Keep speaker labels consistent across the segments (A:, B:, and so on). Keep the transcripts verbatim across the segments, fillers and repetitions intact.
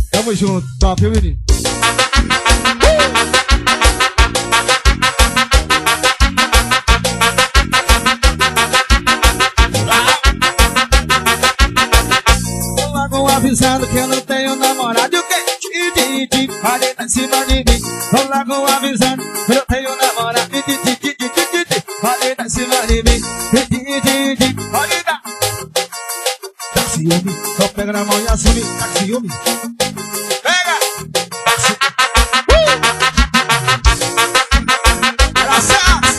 A: Tamo junto, top, viu, menino? Tô logo avisando que eu não tenho namorado. E o que? Falei tá em cima de mim. Tô logo avisando que eu não tenho namorado. Falei tá em cima de mim. Falei tá. Tá ciúme, só pega na mão e assume. Tá ciúme. Pega! Graças!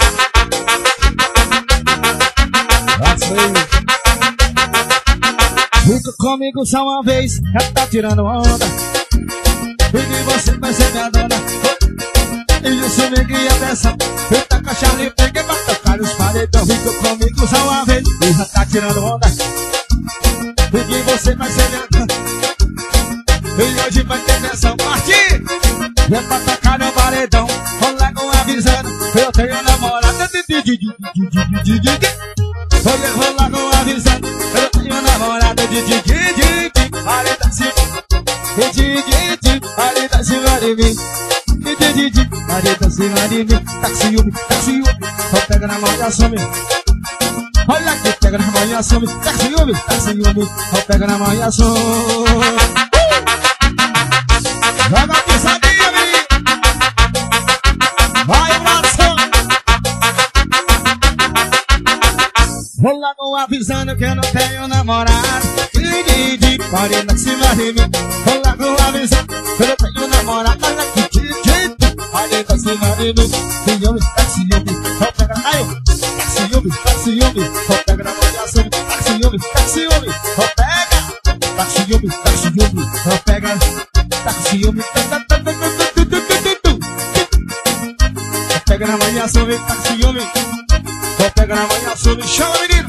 A: Fica comigo só uma vez, já tá tirando onda. E você vai ser minha dona. E isso me guia atenção. Eita caixa livre, peguei pra tocar os paredão. Fica comigo só uma vez, e já tá tirando onda. E você vai ser minha dona. E hoje vai ter tensão. Partir! E é pra tocar no paredão. Vou logo avisando, eu tenho namorada. Hoje eu vou logo avisando, eu tenho namorada. Falei tá cima. Falei tá cima de mim. Falei tá cima de mim. Tá ciúme, tá ciúme. Só pega na mão e assume. Olha aqui, pega na mão e assume. Tá ciúme, tá ciúme. Só pega na mão e assume. Joga a pisadinha, menino. Vai, Watson. Vou logo avisando que eu não tenho namorado. Falei tá cima de mim. Vou logo avisando que eu não tenho namorado. Olha aqui, falei tá cima de mim. Ciúme, tá ciúme. Só pega na mão. Tá ciúme, tá ciúme. Só pega na mão e assume. Tá ciúme, tá ciúme. Só pega. Tá ciúme, tá ciúme. Só pega. Tá ciúme. Pega na mão e assume. Tá ciúme. Só pega na mão e assume. Chama, menino.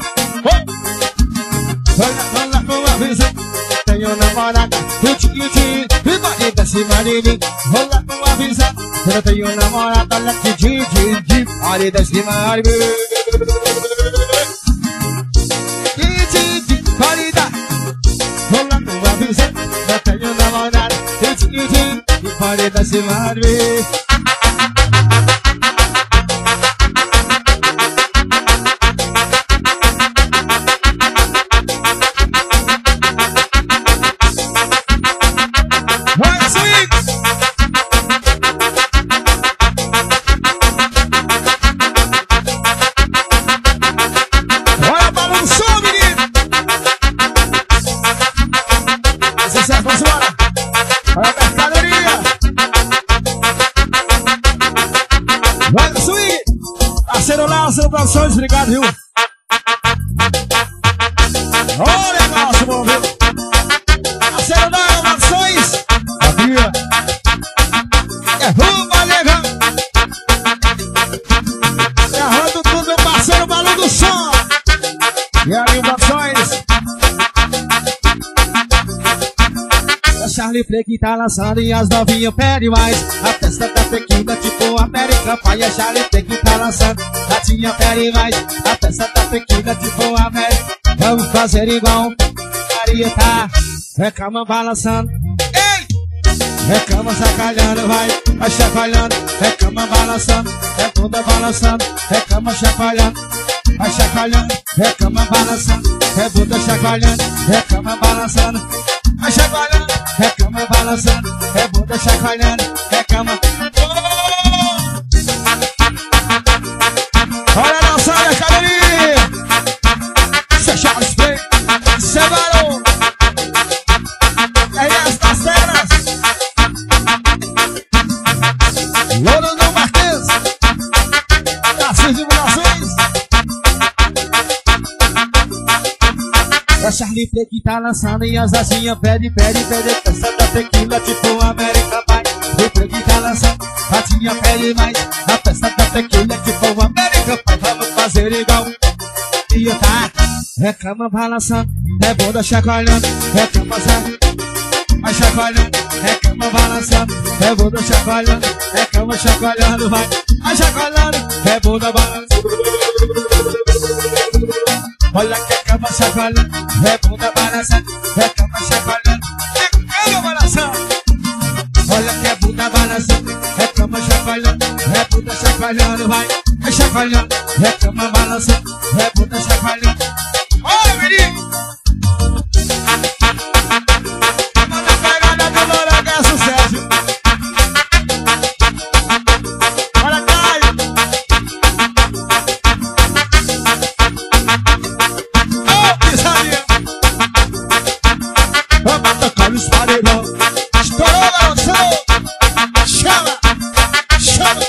A: Olha, olha com a visão. Tenho namorada. Eu te disse. E falei tá cima de mim. Olha com a visão. Eu tenho namorada. Olha que de, de, de. Falei tá cima de mim. De, de, de. Falei tá. Olha com a visão. Eu tenho namorada. Eu te disse. E falei tá cima de mim. Produções, obrigado, viu? Olha, nosso bom, viu? Parceiro da Produções. Aqui, é ruba, legal. Errando tudo, meu parceiro, balão do som. E aí, Produções. A Charlie Play que tá lançando e as novinhas pedem mais. A festa tá pequena, tipo América Pai. A Charlie Play que tá lançando. Tinha pele mais, a festa tá pequena, tipo América. Vamos fazer igual Maria tá. É cama balançando, ei! É cama sacalhando, vai, vai chacoalhando. É cama balançando, é bunda balançando. É cama chacoalhando, vai chacoalhando. É cama balançando, é bunda chacoalhando. É cama balançando, vai chacoalhando. É cama balançando, é bunda chacoalhando. É cama. Olha a nossa mercadoria. Cê Charles Play, cê varou. R S Parceiras, Louro do Marquês, Tarcísio Divulgações. É Charlie Play que tá lançando e as asinhas pede, pede, pede. Festa da tequila tipo América Pai. O Play que tá lançando, a tinha pede mais. A festa da tequila tipo América Pai. Vamos fazer igual e tá. É cama balançando, é bunda chacoalhando. É cama chacoalhando, vai chacoalhando. É cama balançando, é bunda chacoalhando. É cama chacoalhando, vai, vai chacoalhando. É bunda balançando. Olha que é cama chacoalhando, é bunda balançando. É cama chacoalhando, é cama balançando. chacoalhando, vai, vai chacoalhando. É cama balançando, é bunda chacoalhando. Ô, menino! Manda pegada do Morango, é sucesso. Olha, Caio! Ô, pisadinha! Vamos tocar os paredão. Estourou, garoto! Chama! Chama!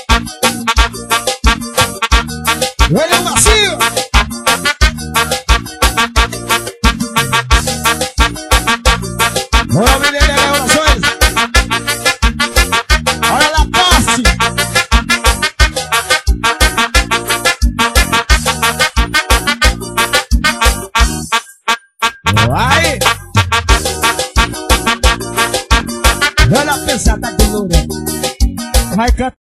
A: Olha o macio! Olha o menino aí, orações! Olha lá, passe! Vai! Olha a pesada do Lourão! Vai cantar!